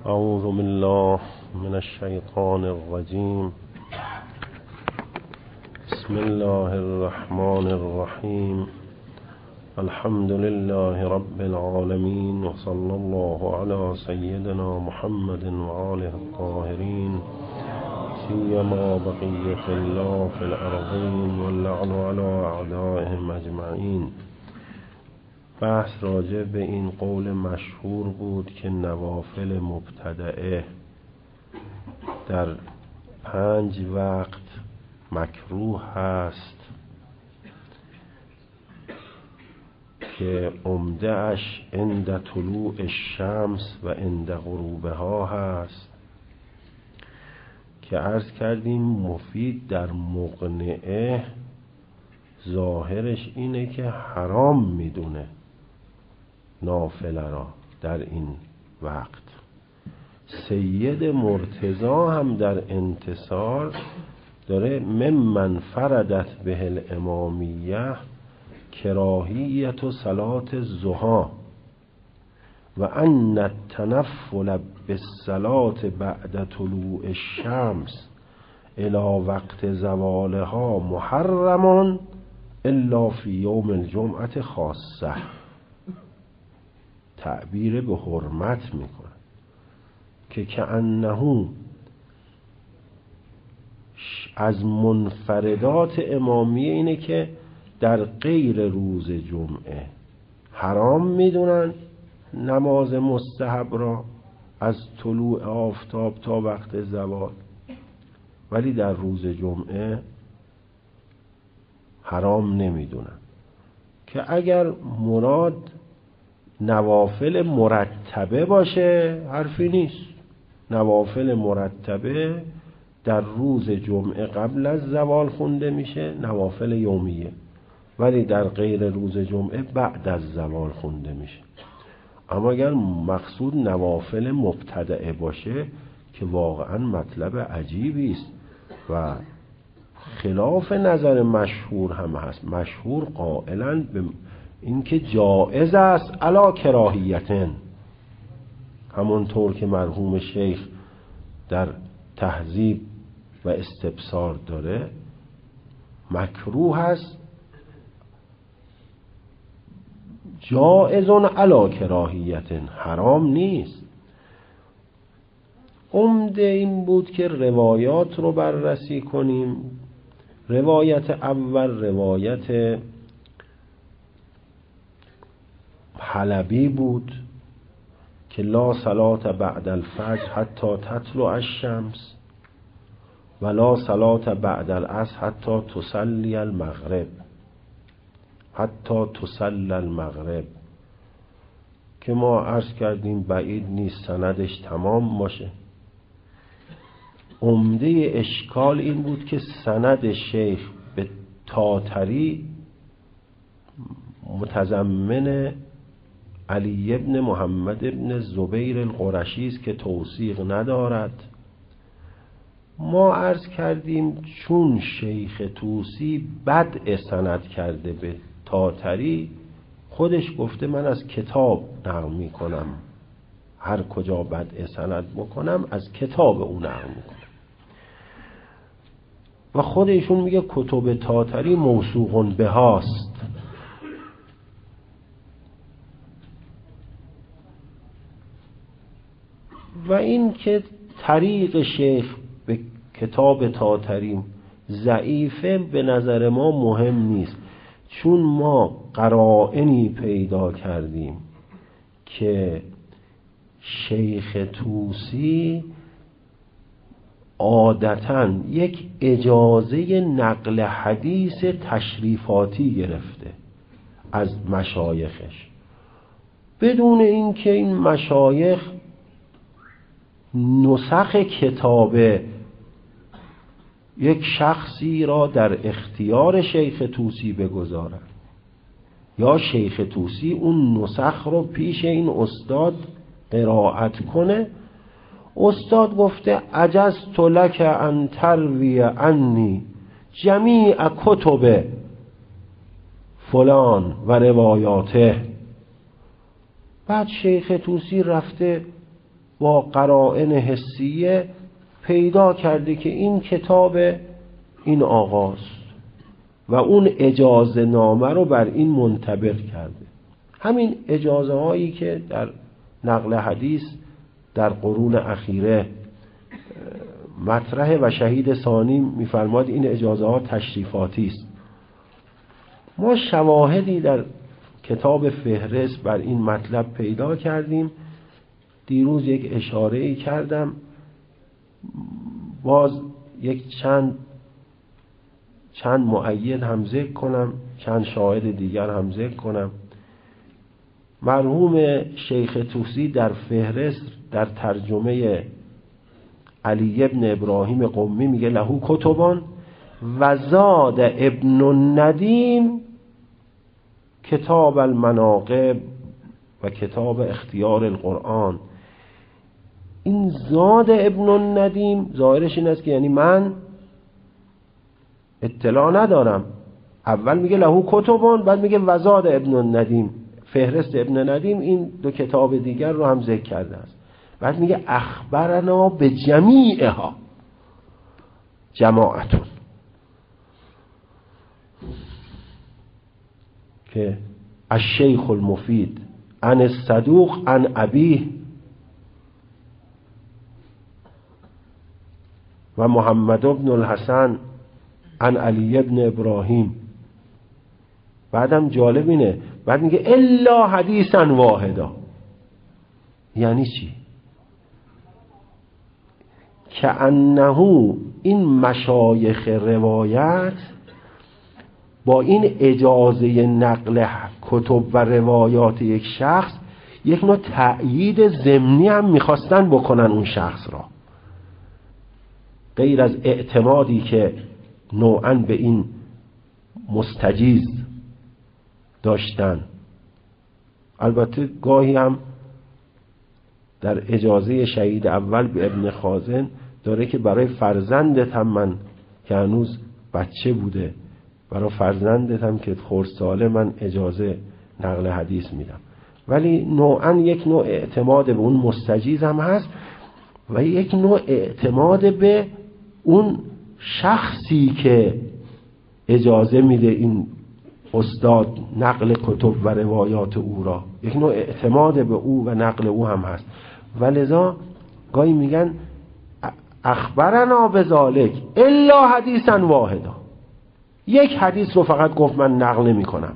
اعوذ بالله من الشیطان الرجیم. بسم الله الرحمن الرحیم. الحمد لله رب العالمین و صلی الله علی سیدنا محمد و آله الطاهرین سیما بقیة الله فی الارضین واللعن علی اعدائهم اجمعین. بحث راجع به این قول مشهور بود که نوافل مبتدعه در 5 وقت مکروه هست که عمده اش عند طلوع الشمس و عند غروبها هست که عرض کردیم مفید در مقنعه ظاهرش اینه که حرام میدونه نافله را در این وقت. سید مرتضی هم در انتصار داره ممن فردت به الامامیه کراهیت و صلات الضحی و ان التنفل بالصلات بعد طلوع الشمس الى وقت زوالها محرم الا فی یوم الجمعه خاصه. تعبیر به حرمت میکنه که کأنه از منفردات امامیه اینه که در غیر روز جمعه حرام میدونن نماز مستحب را از طلوع آفتاب تا وقت زوال، ولی در روز جمعه حرام نمیدونن. که اگر مراد نوافل مرتبه باشه حرفی نیست. نوافل مرتبه در روز جمعه قبل از زوال خونده میشه نوافل یومیه، ولی در غیر روز جمعه بعد از زوال خونده میشه. اما اگر مقصود نوافل مبتدعه باشه که واقعا مطلب عجیبی است و خلاف نظر مشهور هم هست. مشهور قائلا به اینکه جائز است علی کراهیتن، همونطور که مرحوم شیخ در تهذیب و استبصار داره مکروه است جائزون علی کراهیتن، حرام نیست. عمده این بود که روایات رو بررسی کنیم. روایت اول روایت حلبی بود که لا صلات بعد الفجر حتی تطلع الشمس و لا صلات بعد العصر حتی تصلی المغرب، حتی تصلی المغرب، که ما عرض کردیم بعید نیست سندش تمام باشه. عمده اشکال این بود که سند شیخ به تاتری متضمن علی ابن محمد ابن زبیر القرشی است که توثیق ندارد. ما عرض کردیم چون شیخ طوسی بدء سند کرده به تاتری، خودش گفته من از کتاب نقل میکنم، هر کجا بدء سند بکنم از کتاب او نقل میکنم. و خودشون میگه کتب تاتری موثوق بهاست. و این که طریق شیخ به کتاب تاتری ضعیفه به نظر ما مهم نیست، چون ما قرائنی پیدا کردیم که شیخ طوسی عادتاً یک اجازه نقل حدیث تشریفاتی گرفته از مشایخش بدون اینکه این مشایخ نسخ کتاب یک شخصی را در اختیار شیخ طوسی بگذارند یا شیخ طوسی اون نسخ رو پیش این استاد قرائت کنه. استاد گفته عجزت لک ان تروی عنی جمیع کتب فلان و روایاته. بعد شیخ طوسی رفته با قرائن حسیه پیدا کرده که این کتاب این آقاست و اون اجازه نامه رو بر این منطبق کرده. همین اجازه هایی که در نقل حدیث در قرون اخیره مطرح و شهید ثانی میفرماد این اجازه ها تشریفاتی است. ما شواهدی در کتاب فهرست بر این مطلب پیدا کردیم. دیروز یک اشاره‌ای کردم، باز یک چند مؤید هم ذکر کنم، چند شاهد دیگر هم ذکر کنم. مرحوم شیخ طوسی در فهرست در ترجمه علی ابن ابراهیم قمی میگه له کتبان و زاد ابن الندیم کتاب المناقب و کتاب اختیار القرآن. این زاد ابن الندیم ظاهرش این است که یعنی من اطلاع ندارم. اول میگه له کتبان، بعد میگه و زاد ابن الندیم، فهرست ابن ندیم این دو کتاب دیگر رو هم ذکر کرده است. بعد میگه اخبرنا به جمیعها جماعتون، که الشیخ المفید عن الصدوق عن ابیه و محمد بن الحسن عن علی ابن ابراهیم. بعدم جالب اینه، بعد میگه الا حدیثا واحدا. یعنی چی؟ که انه این مشایخ روایت با این اجازه نقل کتب و روایات یک شخص یک نوع تأیید ضمنی هم میخواستن بکنن اون شخص را، غیر از اعتمادی که نوعاً به این مستجیز داشتن. البته گاهی هم در اجازه شهید اول به ابن خازن داره که برای فرزندت هم، من که هنوز بچه بوده، برای فرزندت هم که خردساله من اجازه نقل حدیث میدم. ولی نوعاً یک نوع اعتماد به اون مستجیز هم هست و یک نوع اعتماد به اون شخصی که اجازه میده این استاد نقل کتب و روایات او را، یک نوع اعتماد به او و نقل او هم هست. ولذا گاهی میگن اخبرنا بذالک الا حدیثا واحدا، یک حدیث رو فقط گفت من نقل نمی کنم،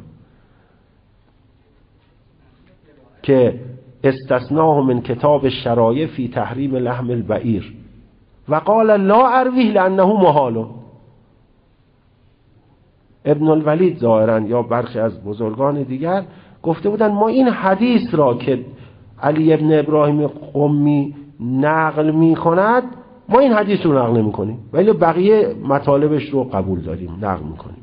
که استثناه من کتاب الشرایع فی تحریم لحم البعیر و قال لا ارویه لانه محال. ابن الولید ظاهرا یا برخی از بزرگان دیگر گفته بودن ما این حدیث را که علی ابن ابراهیم قمی نقل می کند، ما این حدیث رو نقل نمی کنیم، ولی بقیه مطالبش رو قبول داریم، نقل می کنیم.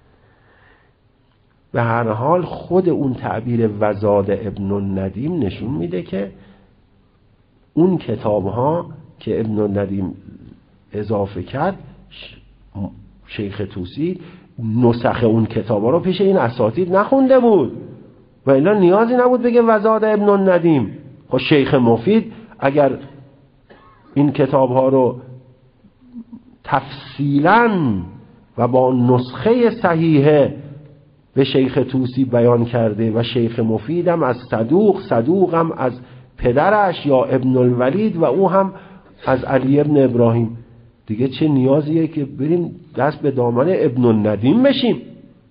به هر حال خود اون تعبیر وزاد ابن الندیم نشون میده که اون کتاب ها که ابن الندیم اضافه کرد، شیخ طوسی نسخ اون کتاب ها رو پیش این اساتید نخونده بود و الا نیازی نبود بگه وزاد ابن الندیم. خب شیخ مفید اگر این کتاب ها رو تفصیلاً و با نسخه صحیحه به شیخ طوسی بیان کرده و شیخ مفیدم از صدوق هم از پدرش یا ابن الولید و او هم از علی ابن ابراهیم، دیگه چه نیازیه که بریم دست به دامن ابن الندیم بشیم؟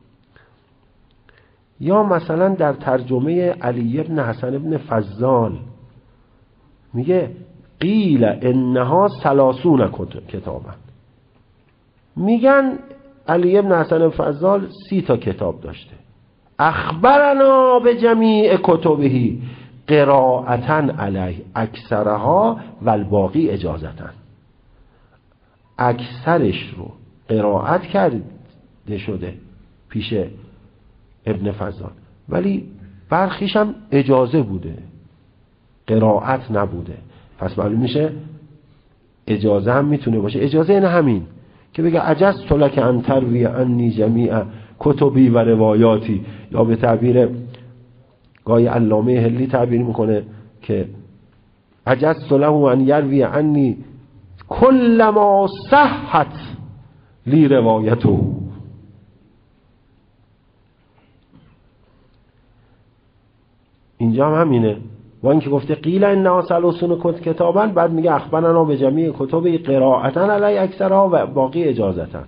یا مثلا در ترجمه علی ابن حسن ابن فضال میگه قیل انها 30 کتابن. میگن علی ابن حسن فضال 30 کتاب داشته. اخبرنا به جمیع کتبه قراءتن علیه اکثرها و الباقی اجازتن. اکثرش رو قرائت کرده شده پیش ابن فضال، ولی برخیش هم اجازه بوده، قرائت نبوده. پس معلوم میشه اجازه هم میتونه باشه. اجازه این همین که بگه عجزت لک ان تروی عنی جمیع کتبی و روایاتی، یا به تعبیر گاهی علامه هلی تعبیر میکنه که عجزت له ان یروی عنی کل ما صحت لی روایته. اینجا هم همینه، با اینکه گفته قیل ان ثلاثون کتابا، بعد میگه اخبرنا به جمیع کتب قراءتا علی اکثرها و باقی اجازتا.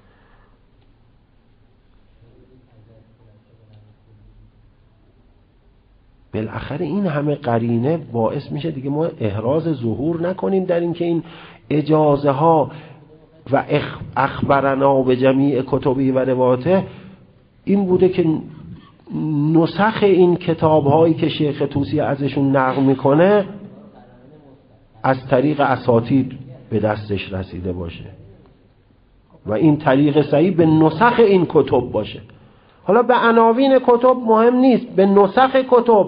بالاخره این همه قرینه باعث میشه دیگه ما احراز ظهور نکنیم در اینکه این اجازه ها و اخبرنا به جمیع کتبی و روایاته این بوده که نسخ این کتاب هایی که شیخ طوسی ازشون نقل میکنه از طریق اساطیر به دستش رسیده باشه و این طریق صحیح به نسخ این کتب باشه. حالا به عناوین کتب مهم نیست، به نسخ کتب.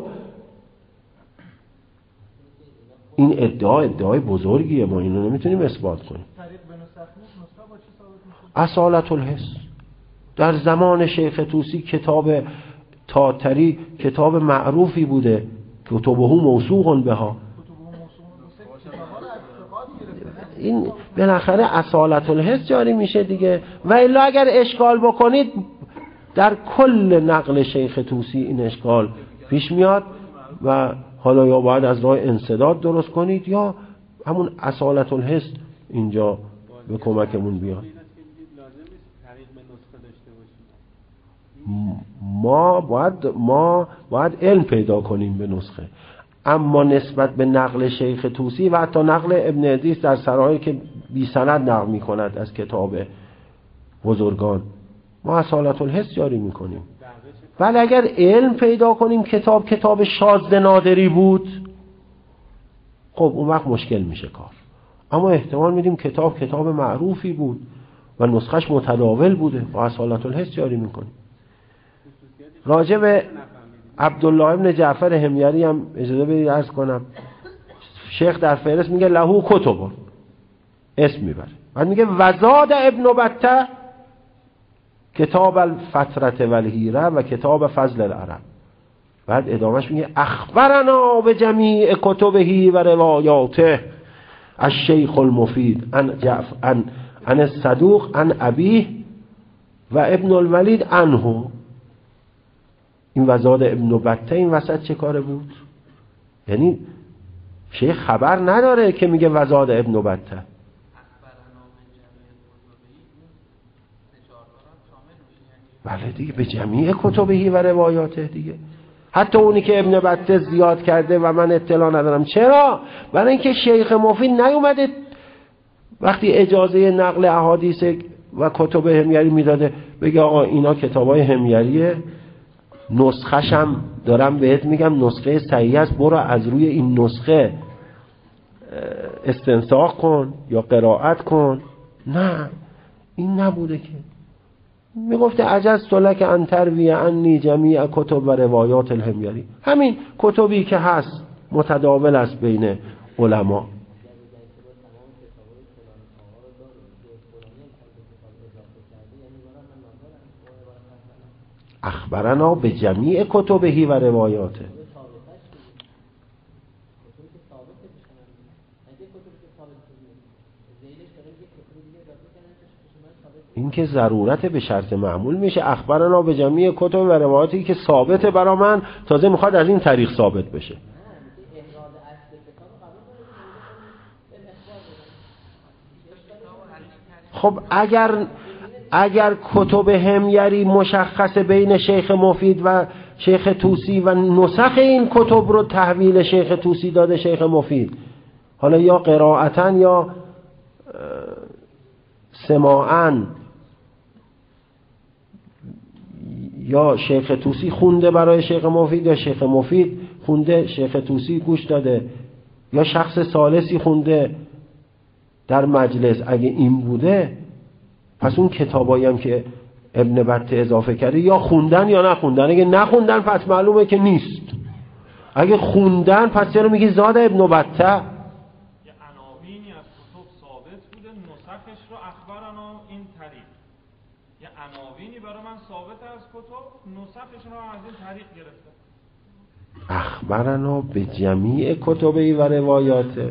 این ادعای بزرگیه، ما اینو نمیتونیم اثبات کنیم. اصالت الحس در زمان شیخ طوسی کتاب تاتری کتاب معروفی بوده، کتبه موثوق بها. این بالاخره اصالت الحس جاری میشه دیگه. و الا اگر اشکال بکنید در کل نقل شیخ طوسی این اشکال پیش میاد و حالا یا باید از راه انسداد درست کنید یا همون اصالت الحس اینجا به کمکمون بیاد. ما باید علم پیدا کنیم به نسخه. اما نسبت به نقل شیخ طوسی و حتی نقل ابن ادریس در سرایی که بی سند نقل می کند از کتاب بزرگان، ما اصالت الحس جاری می کنیم. ولی اگر علم پیدا کنیم کتاب شاذ نادری بود، خب اون وقت مشکل میشه کار. اما احتمال میدیم کتاب معروفی بود و نسخش متداول بوده، با اصالت الحس جاری می کنیم. راجع به عبدالله ابن جعفر حمیری هم اجازه بدید عرض کنم. شیخ در فهرست میگه لهو کتب، اسم میبره، بعد میگه وزاد ابن بطه کتاب الفترة والهیره و کتاب فضل العرب. بعد ادامهش میگه اخبرنا به جمیع کتبه و روایاته الشیخ المفید عن الصدوق عن ابیه و ابن الولید عنه. این وزاد ابن بطه این وسط چه کاره بود؟ یعنی شیخ خبر نداره که میگه وزاد ابن بطه. بله دیگه، به جمیع کتبهی و روایاته دیگه. حتی اونی که ابن بطه زیاد کرده و من اطلاع ندارم. چرا؟ برای اینکه شیخ مفید نیومده وقتی اجازه نقل احادیث و کتب حمیری میداده بگه آقا اینا کتابای حمیریه، نسخه‌شم دارم بهت میگم نسخه صحیح است، برو از روی این نسخه استنساخ کن یا قرائت کن. نه، این نبوده که. میگفته عجزت لک ان تروی عنی جمیع کتب و روایات الحمیری، همین کتبی که هست متداول است بین علما. اخبرنا به جمیع کتبه و روایاته. این که ضرورت به شرط معمول میشه. اخبرنا به جمیع کتب و روایاتی که ثابته برا من، تازه میخواد از این طریق ثابت بشه. خب اگر کتب حمیری مشخص بین شیخ مفید و شیخ طوسی و نسخ این کتب رو تحویل شیخ طوسی داده شیخ مفید، حالا یا قرائتا یا سماعا، یا شیخ طوسی خونده برای شیخ مفید یا شیخ مفید خونده شیخ طوسی گوش داده یا شخص ثالثی خونده در مجلس، اگه این بوده پس اون کتابایی هم که ابن بطه اضافه کرده یا خوندن یا نخوندن. اگه نخوندن پس معلومه که نیست. اگه خوندن پس چرا میگی زاد ابن بطه؟ یه عناوینی از کتب ثابت بوده، نسخش رو اخبرنا این طریق. یه عناوینی برای من ثابت از کتب، نسخش رو از این طریق گرفته. اخبرنا به جمیع کتبی و روایاته.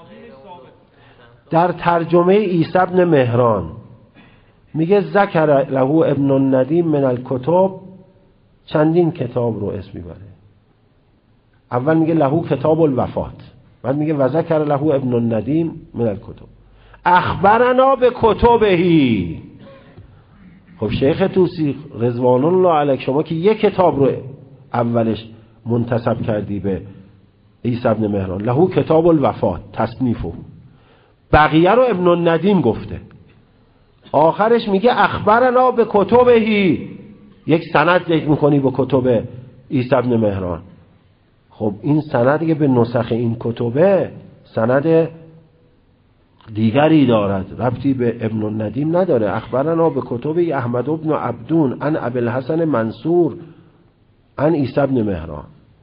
در ترجمه عیسی بن مهران میگه ذکر له ابن الندیم من الکتب، چندین کتاب رو اسم میبره. اول میگه له کتاب الوفات، بعد میگه و ذکر له ابن الندیم من الکتب، اخبرنا به کتبهی. خب شیخ طوسی رضوان الله علیه، شما که یک کتاب رو اولش منتسب کردی به عیسی بن مهران، له کتاب الوفات تصنیفه، بقیه رو ابن الندیم گفته، آخرش میگه اخبرنا به کتبهی، یک سند ذکر میکنی به کتب عیسی بن مهران. خب این سند که به نسخ این کتبه سند دیگری دارد، ربطی به ابن الندیم نداره. اخبرنا به کتب احمد بن عبدون عن ابی الحسن منصور عن عیسی بن مهران.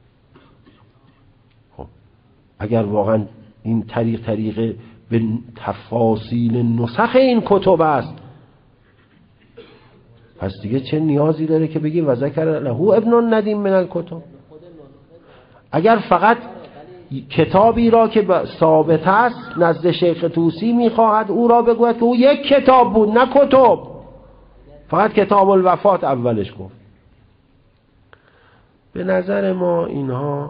خب اگر واقعا این طریق به تفاصیل نسخ این کتب است، پس دیگه چه نیازی داره که بگی و ذکر له ابن الندیم من الکتب؟ اگر فقط کتابی را که ثابت است نزد شیخ طوسی میخواهد او را بگوید که او یک کتاب بود نه کتب، فقط کتاب الوفات اولش گفت. به نظر ما اینها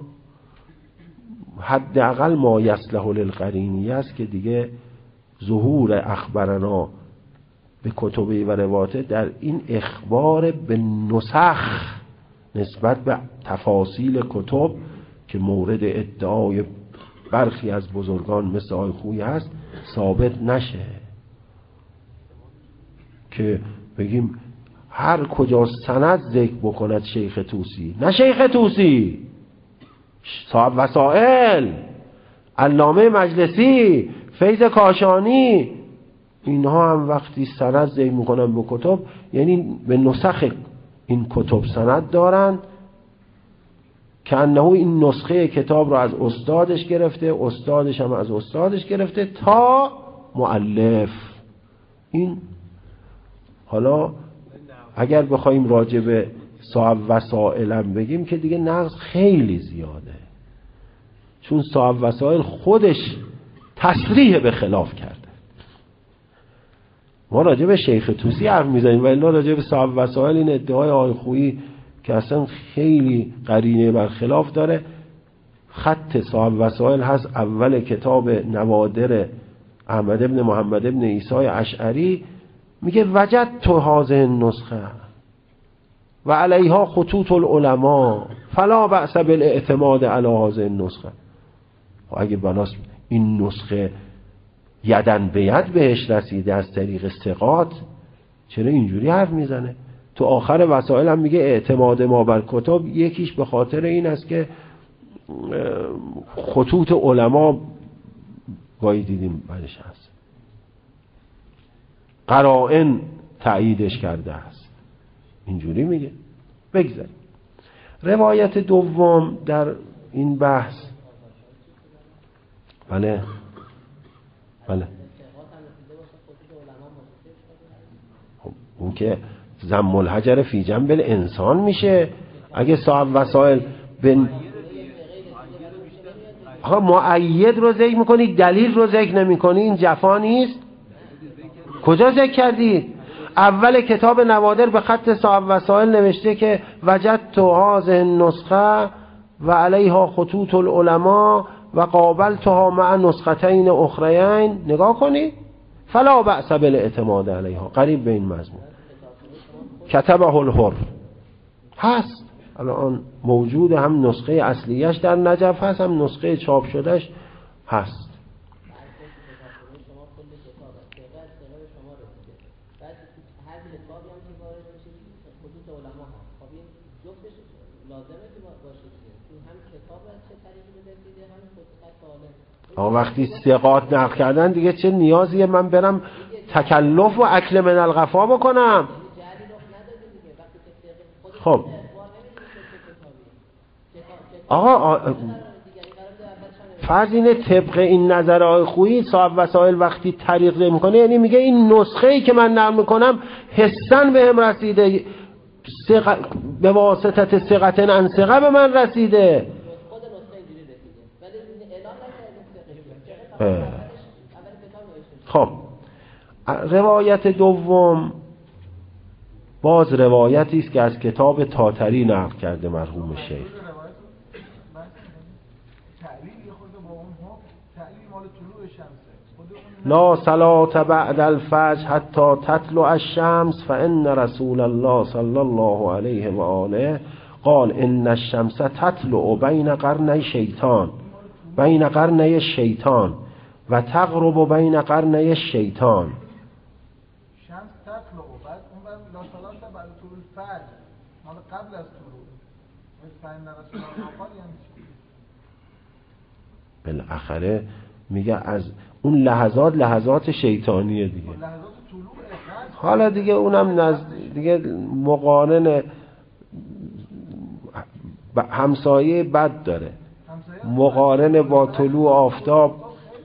حداقل ما یصلح للقرینی است که دیگه ظهور اخبرنا به کتبی و روایات در این اخبار به نسخ نسبت به تفاصیل کتب که مورد ادعای برخی از بزرگان مثل آقای خویی هست ثابت نشه، که بگیم هر کجا سند ذکر بکند شیخ طوسی، نه شیخ طوسی، صاحب وسائل، علامه مجلسی، فیض کاشانی، اینها هم وقتی سند ذکر میکنن به کتب یعنی به نسخ این کتب سند دارند که انه این نسخه کتاب رو از استادش گرفته، استادش هم از استادش گرفته تا مؤلف. این حالا اگر بخوایم راجع به صاحب وسائلم بگیم که دیگه نقص خیلی زیاده، چون صاحب وسائل خودش تصریح به خلاف کرده. ما راجع به شیخ طوسی حرف میزنیم و الا راجع به صاحب وسائل این ادعای آقای خویی که اصلا خیلی قرینه برخلاف داره. خط صاحب وسائل هست اول کتاب نوادر احمد ابن محمد ابن عیسی اشعری، میگه وجدت هذه النسخه و علیها خطوط العلماء فلا بأس بالاعتماد علی هذه النسخه. اگه بناس این نسخه یدن به ید بهش رسیده از طریق ثقات، چرا اینجوری حرف میزنه؟ تو آخر وسائل هم میگه اعتماد ما بر کتب یکیش به خاطر این است که خطوط علما گاهی دیدیم برش هست، قرائن تأییدش کرده است، اینجوری میگه. بگذاریم روایت دوم در این بحث. بله اون که ضم الحجر فی جنب الانسان میشه. اگه صاحب وسائل مؤید رو ذکر میکنی دلیل رو ذکر نمیکنی، این جفا نیست؟ کجا ذکر کردی؟ اول کتاب نوادر به خط صاحب وسائل نوشته که وجدت هذه النسخه و علیها خطوط العلماء و قابلتها مع نسختین اخرین. نگاه کنی فلا بأس بالاعتماد علیها، قریب به این مضمون. کتبه الحر هست الان موجود، هم نسخه اصلیش در نجف هست هم نسخه چاپ شدهش هست. وقتی ثقات نقل کردن دیگه چه نیازیه من برم تکلف و اکل من الغفا بکنم؟ خب آقا فرض اینه طبق این نظر آقای خویی صاحب وسائل وقتی طریق میکنه یعنی میگه این نسخه ای که من نقل میکنم حسن به هم رسیده، به واسطت ثقتن عن ثقه به من رسیده، خب روایت دوم باز روایتی است که از کتاب تاتری نقل کرده مرحوم شیخ. لا صلاة بعد الفجر حتی تطلع الشمس فإن رسول الله صلی الله علیه و آله قال ان الشمس تطلع بین قرنی الشیطان و تغرب بین قرنی الشیطان. شمس تطلع بعد اون لا صلاة بعد طلوع الفجر مال قبل از طلوع فإن رسول الله قال یعنی بالاخره میگه از اون لحظات شیطانیه دیگه. حالا دیگه اونم دیگه مقارن همسایه بد داره، مقارن با طلوع آفتاب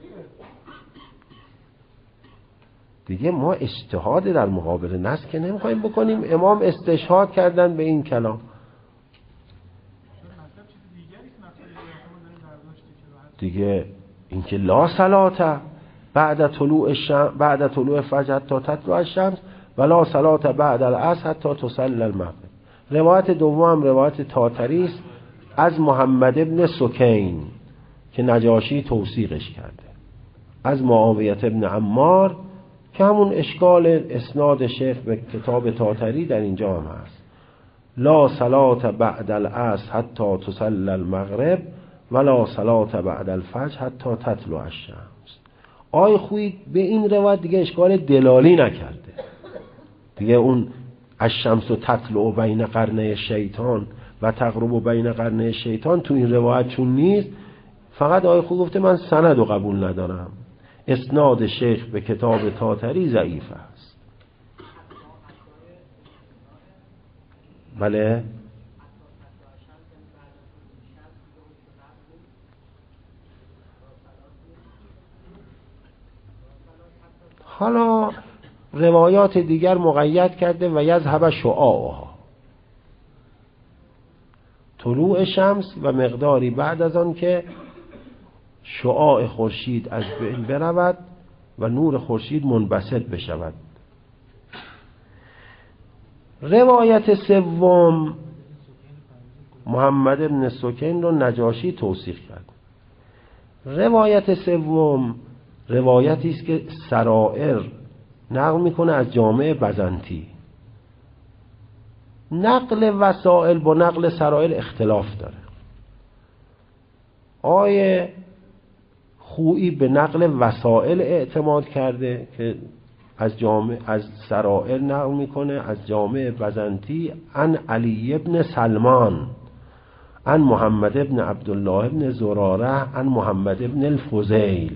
دیگه. ما اجتهاد در مقابل نص که نمیخوایم بکنیم. امام استشهاد کردن به این کلام دیگه. اینکه لا صلاة بعد طلوع فجر حتی تطلع الشمس و لا صلاة بعد العصر حتی تصلی المغرب. روایت دوم روایت تاتری است از محمد ابن سکین که نجاشی توثیقش کرده، از معاویه ابن عمار که همون اشکال اسناد شیخ به کتاب تاتری در اینجا هم هست. لا صلاة بعد العصر حتی تصلی المغرب ولا صلاة بعد الفجر حتی تطلع الشمس. آی خویی به این روایت دیگه اشکال دلالی نکرده دیگه. اون الشمس تطلع بین قرنی شیطان و تغرب بین قرنی شیطان تو این روایت چون نیست. فقط آی خویی گفته من سند رو قبول ندارم، اسناد شیخ به کتاب تاتری ضعیف است. بله حالا روایات دیگر مقید کرده و یذهب شعاعها، طلوع شمس و مقداری بعد از آن که شعاع خورشید از بین برود و نور خورشید منبسط بشود. روایت سوم محمد ابن سکین رو نجاشی توثیق کرد. روایت سوم روایتی است که سرائر نقل میکنه از جامع بزنطی. نقل وسائل با نقل سرائر اختلاف داره. آیه خویی به نقل وسائل اعتماد کرده که از سرائر نقل میکنه از جامع بزنطی عن علی ابن سلمان عن محمد ابن عبدالله ابن زراره عن محمد ابن الفضیل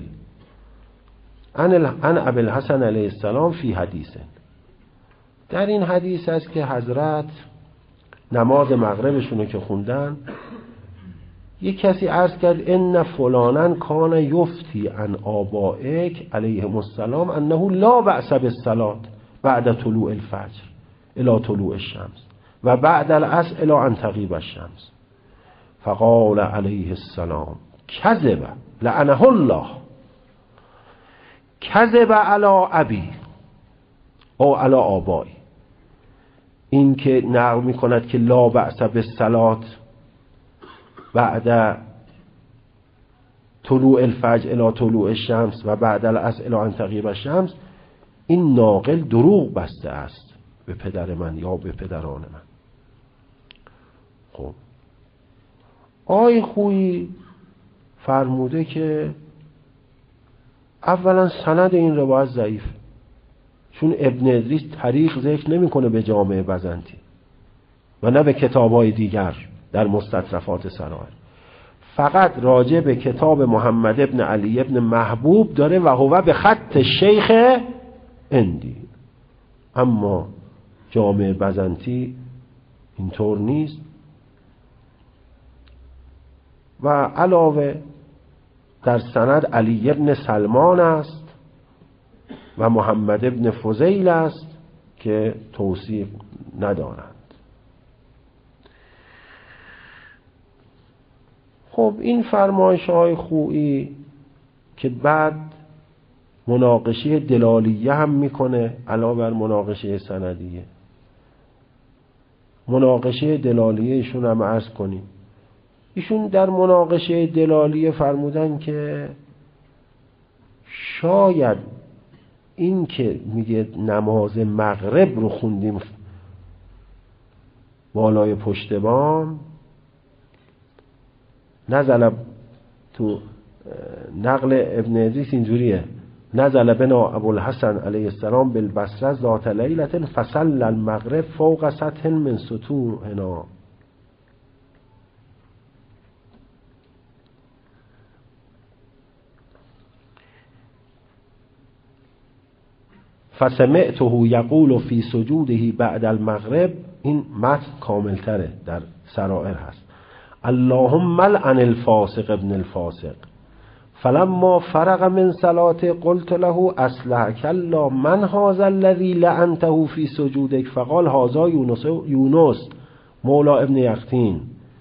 عن ابی الحسن علیه السلام فی حدیث. در این حدیث است که حضرت نماز مغربشونو که خوندن یک کسی عرض کرد ان فلانن کان یفتی عن آبائک علیهم السلام انه لا بأس بالصلاة بعد طلوع الفجر الى طلوع الشمس و بعد العصر الى ان تغیب الشمس. فقال علیه السلام کذب لعنه الله کذب علی ابی او علی آبایی. این که نقل می کند که لا بأس بالصلاة بعد طلوع الفجر الى طلوع الشمس و بعد العصر الى ان تغیب الشمس، این ناقل دروغ بسته است به پدر من یا به پدران من. خب آی خویی فرموده که اولا سند این روایت ضعیف، چون ابن ادریس تاریخ ذکر نمیکنه به جامع بزنطی و نه به کتاب‌های دیگر در مستطرفات سرائر. فقط راجع به کتاب محمد ابن علی ابن محبوب داره و هو به خط شیخ اندی، اما جامع بزنطی اینطور نیست. و علاوه در سند علی ابن سلمان است و محمد ابن فضیل است که توثیق ندارند. خب این فرمایش‌های خویی که بعد مناقشه دلالیه هم میکنه علاوه بر مناقشه سندیه. مناقشه دلالیه ایشون هم عرض کنیم. ایشون در مناقشه دلالیه فرمودن که شاید این که میگه نماز مغرب رو خوندیم بالای پشت بام، نزل تو نقل ابن ادریس اینجوریه: نزل بنا ابوالحسن علیه السلام بالبصره ذات لیلة فصلى المغرب فوق سطح من سطوحنا. فسمعته یقول فی سجوده بعد المغرب. این متن کاملتره، در سرائر هست: اللهم لعن الفاسق ابن الفاسق. فلما فرغ من صلاته قلت له اصلحك الله من هذا الذي لعنته في سجودك؟ فقال هذا یونس مولى ابن یقطین.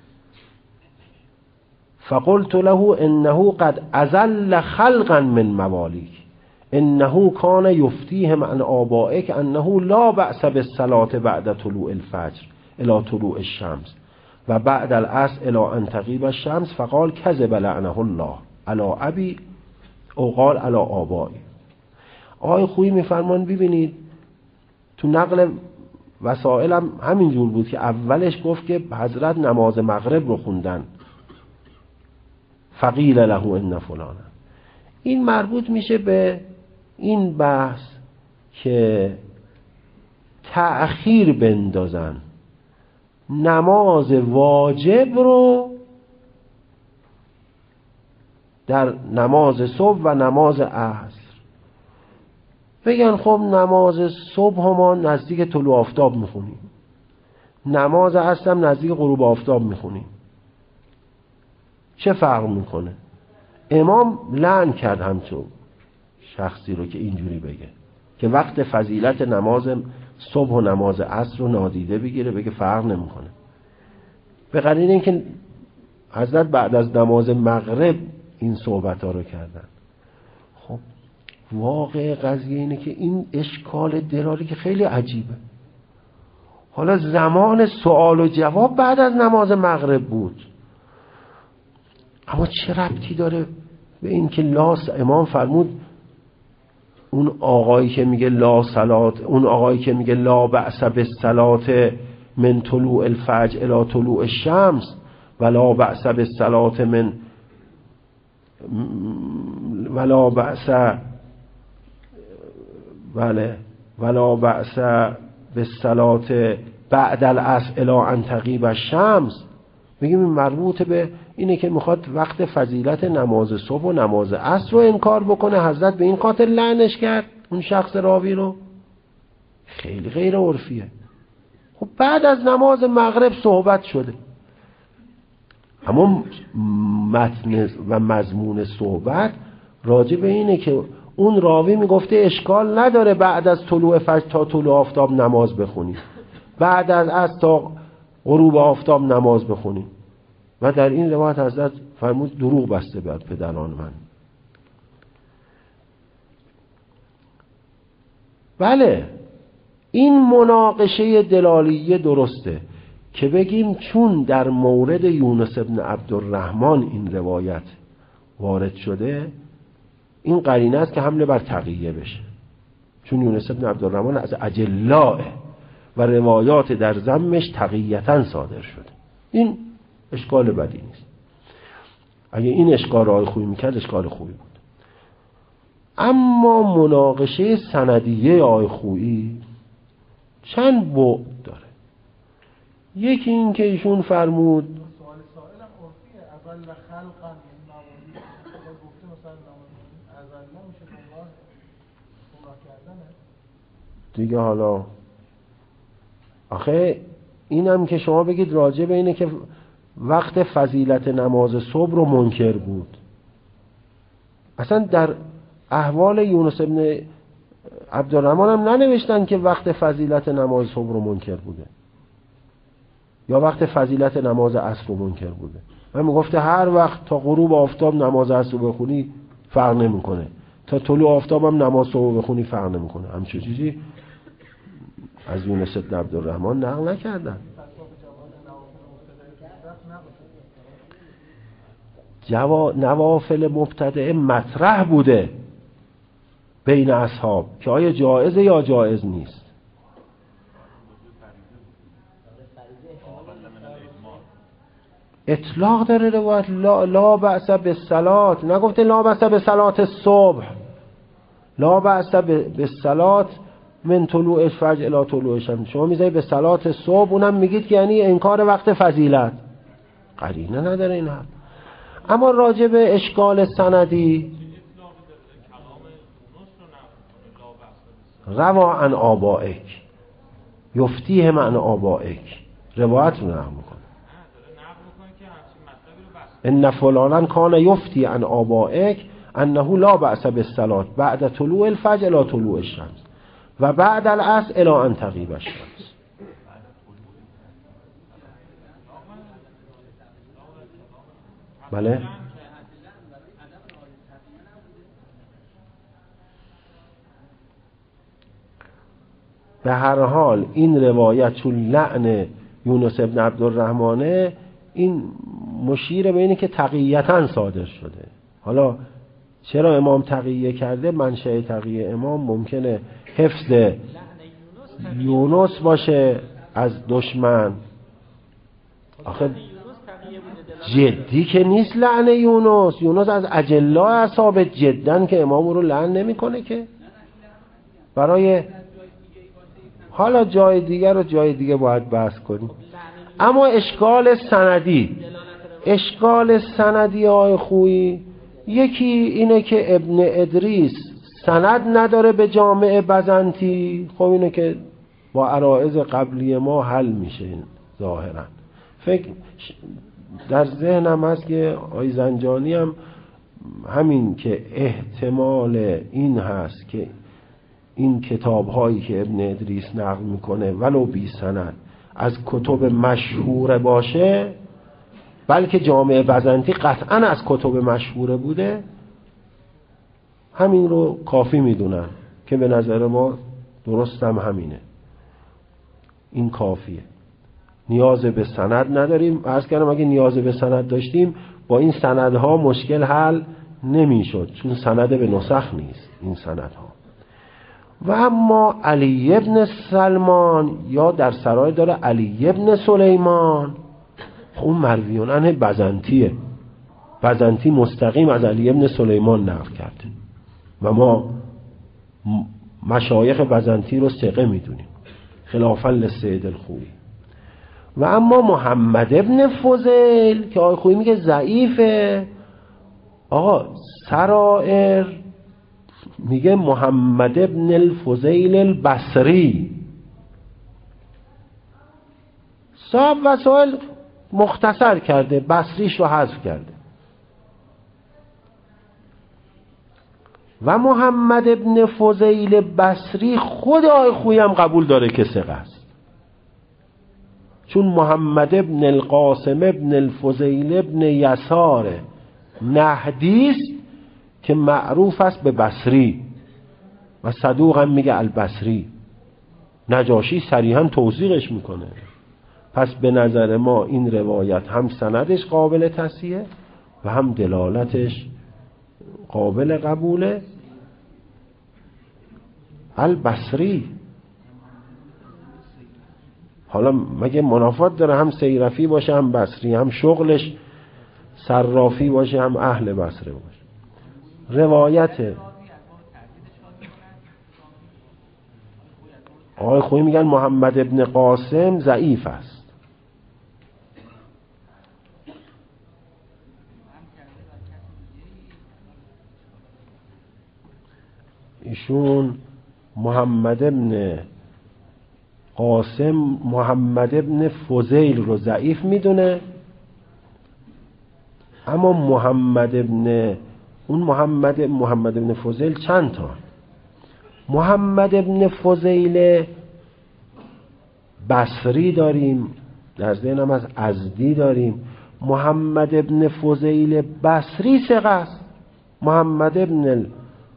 فقلت له انه قد اذل خلقا من موالیک انه کان یفتیهم عن آبائک انه لا بأس بالصلاة بعد طلوع الفجر الى طلوع الشمس و بعد العصر الى ان تغیب الشمس. فقال کذب لعنه الله علی ابی او قال علی آبایی. آقای خویی میفرمان ببینید تو نقل وسائل هم همینجور بود که اولش گفت که حضرت نماز مغرب رو خوندن، فقیل له ان فلان. این مربوط میشه به این بحث که تأخیر بندازن نماز واجب رو در نماز صبح و نماز عصر. بگن خب نماز صبح ما نزدیک طلوع آفتاب میخونیم، نماز عصر هم نزدیک غروب آفتاب میخونیم، چه فرق میکنه؟ امام لعن کرد همچون شخصی رو که اینجوری بگه که وقت فضیلت نماز صبح و نماز عصر رو نادیده بگیره، بگه فرق نمیکنه. به قرینه این که حضرت بعد از نماز مغرب این صحبت ها رو کردن. خب واقع قضیه اینه که این اشکال دلالی که خیلی عجیبه. حالا زمان سوال و جواب بعد از نماز مغرب بود، اما چه ربطی داره به این که امام فرمود اون آقایی که میگه لا صلات، اون آقایی که میگه لا بأس بالصلاة من طلوع الفجر الی طلوع الشمس ولا بأس بالصلاة من ولا بأس ولا بأس بالصلاة بعد العصر الی ان تغیب الشمس. میگیم این مربوط به اینه که میخواد وقت فضیلت نماز صبح و نماز عصر رو انکار بکنه. حضرت به این خاطر لعنش کرد اون شخص راوی رو. خیلی غیر عرفیه. خب بعد از نماز مغرب صحبت شده، اما متن و مضمون صحبت راجع به اینه که اون راوی میگفته اشکال نداره بعد از طلوع فجر تا طلوع آفتاب نماز بخونی، بعد از عصر تا غروب آفتاب نماز بخونی. و در این روایت حضرت فرمود دروغ بسته بر پدران من. بله این مناقشه دلالیه درسته که بگیم چون در مورد یونس ابن عبدالرحمن این روایت وارد شده، این قرینه است که حمله بر تقیه بشه، چون یونس ابن عبدالرحمن از اجلاء و روایات در ذمش تقییتاً صادر شده. این اشکال بدی نیست. اگه این اشکال راه خوبی میکرد اشکال خوبی بود. اما مناقشه سندیه آی خویی چند بعد داره. یکی این که ایشون فرمود سوال سائلم عرفیه اول خلقا این موالی گفته مثلا ازلا میشه گمراه کردنه دیگه. حالا آخه اینم که شما بگید راجع به اینه که وقت فضیلت نماز صبح رو منکر بود، اصلا در احوال یونس ابن عبدالرحمن هم ننوشتن که وقت فضیلت نماز صبح رو منکر بوده یا وقت فضیلت نماز عصر رو منکر بوده. من میگفته هر وقت تا غروب آفتاب نماز عصر بخونی فرق نمیکنه، تا طلوع آفتاب هم نماز صبح بخونی فرق نمیکنه. همچین چیزی از یونس بن عبدالرحمن نقل نکردن. نوافل مبتدعه مطرح بوده بین اصحاب که آیا جایزه یا جایز نیست. اطلاق داره روایت لا بأس بالصلاة، نگفته لا بأس بصلاة الصبح، لا بأس بالصلاة من طلوع الفجر الی طلوع الشمس. شما میذاری به صلاة صبح، اونم میگید که یعنی انکار وقت فضیلت. قرینه نداره این حرف. اما راجع به اشکال سندی روا عن آبائک یفتیه معنی آبائک، روایت رو نقل میکنه ان فلانا کان یفتی عن آبائک انه لا بأس بالصلاة بعد طلوع الفجر الی طلوع الشمس و بعد العصر الی ان تغیب الشمس. بله به هر حال این روایت چون لعن یونس بن عبدالرحمن این مشیر به اینه که تقییتاً صادر شده. حالا چرا امام تقییه کرده؟ منشأ تقییه امام ممکنه حفظ یونس باشه از دشمن. آخه جدی که نیست لعن یونس از اجلا اصحاب جدن که امام رو لعن نمیکنه که. برای حالا جای دیگه باید بحث کنیم. اما اشکال سندی های خویی، یکی اینه که ابن ادریس سند نداره به جامع بزنطی. خب اینه که با عرائض قبلی ما حل میشه ظاهرا. فکر در ذهنم هست که آقای زنجانی هم همین که احتمال این هست که این کتاب هایی که ابن ادریس نقل میکنه ولو بی سند از کتب مشهور باشه، بلکه جامع بزنطی قطعا از کتب مشهوره بوده، همین رو کافی میدونن که به نظر ما درست هم همینه. این کافیه، نیاز به سند نداریم. عرض کردم اگه نیاز به سند داشتیم با این سندها مشکل حل نمیشد، چون سند به نسخ نیست این سندها. و اما علی ابن سلمان یا در سرای داره علی ابن سلیمان، اون مرویون عنه بزنطیه. بزنطی مستقیم از علی ابن سلیمان نقل کرده و ما مشایخ بزنطی رو ثقه میدونیم خلافا للسید الخویی. و اما محمد ابن فضیل که آقای خویی میگه ضعیفه. آقا سرائر میگه محمد ابن الفضیل البصری، صاحب وسائل مختصر کرده، بصریش رو حذف کرده. و محمد ابن فضیل بصری خود آقای خویی هم قبول داره که ثقه است، چون محمد ابن القاسم ابن الفضیل ابن یسار نهدی است که معروف است به بصری و صدوق هم میگه البصری. نجاشی صریحا توثیقش میکنه. پس به نظر ما این روایت هم سندش قابل تصحیحه و هم دلالتش قابل قبوله. البصری حالا مگه منافات داره هم سیرفی باشه هم بصری، هم شغلش صرافی باشه هم اهل بصره باشه. روایت آقای خویی میگن محمد ابن قاسم ضعیف است. ایشون محمد ابن قاسم محمد ابن فضیل رو ضعیف میدونه، اما محمد ابن فضیل چند تا؟ محمد ابن فضیل بصری داریم، در ذهنم از ازدی داریم، محمد ابن فضیل بصری ثقه است، محمد ابن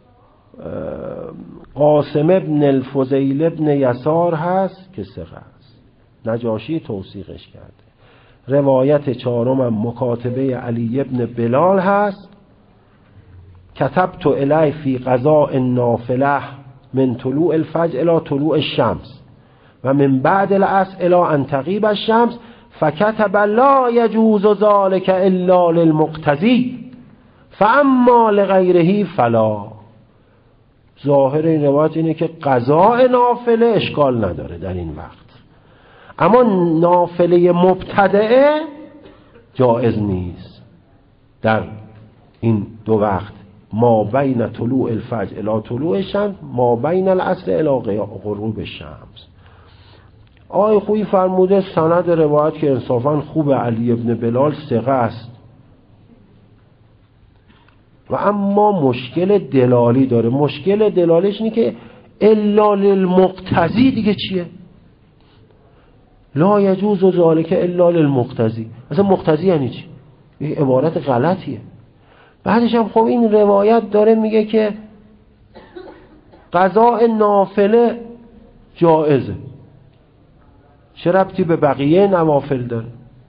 قاسم ابن الفضیل ابن یسار هست که ثقه است، نجاشی توثیقش کرده. روایت چهارم هم مکاتبه علی ابن بلال هست، کتبت الی فی قضاء النافله من طلوع الفجر الی طلوع الشمس و من بعد العصر الی ان تغیب الشمس فکتب لا یجوز ذلك الا للمقتضی فاما لغیره فلا. ظاهر این روایت اینه که قضاء نافله اشکال نداره در این وقت، اما نافله مبتدعه جایز نیست در این دو وقت، ما بین طلوع الفجر الی طلوع الشمس، ما بین العصر الی غروب الشمس. آقای خویی فرموده سند روایت که انصافا خوب، علی ابن بلال ثقه است و اما مشکل دلالی داره. مشکل دلالیش اینه که الا للمقتضی دیگه چیه؟ لا یجوز ذلک الا للمقتضی، اصلا مقتضی یعنی چی؟ این عبارت غلطیه. بعدش هم خب این روایت داره میگه که قضاء نافله جائزه، چه ربطی به بقیه نوافل داره؟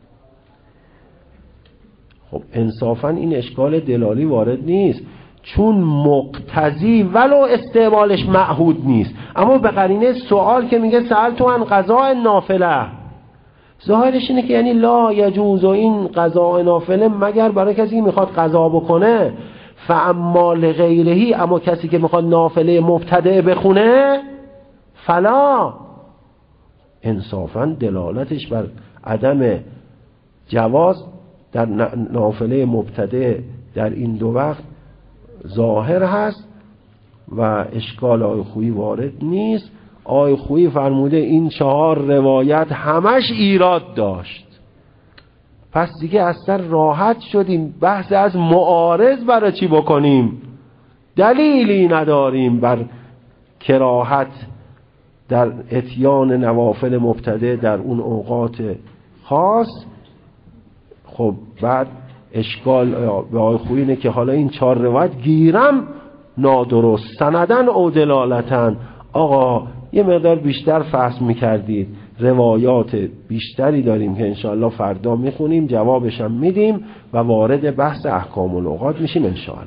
خب انصافا این اشکال دلالی وارد نیست، چون مقتضی ولو استعمالش معهود نیست، اما به قرینه سوال که میگه سألت عن قضاء نافله، ظاهرش اینه که یعنی لا یجوز و این قضاء نافله مگر برای کسی که میخواد قضا بکنه، فاما لغیرهی، اما کسی که میخواد نافله مبتدع بخونه فلا. انصافا دلالتش بر عدم جواز در نافله مبتدع در این دو وقت ظاهر هست و اشکال آقای خویی وارد نیست. آقای خویی فرموده این 4 روایت همش ایراد داشت، پس دیگه اصلا راحت شدیم، بحث از معارض برای چی بکنیم؟ دلیلی نداریم بر کراهت در اتیان نوافل مبتدع در اون اوقات خاص. خب بعد اشکال به آقای خویی اینه که حالا این 4 روایت گیرم نادرست سندن او دلالتن. آقا یه مقدار بیشتر فحص میکردید، روایات بیشتری داریم که انشاءالله فردا میخونیم، جوابش هم میدیم و وارد بحث احکام الاوقات میشیم انشاءالله.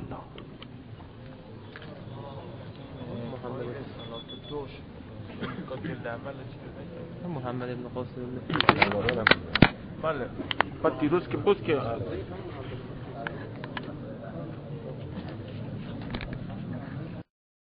محمد ابن قاسم بله بعد دیروز که بود که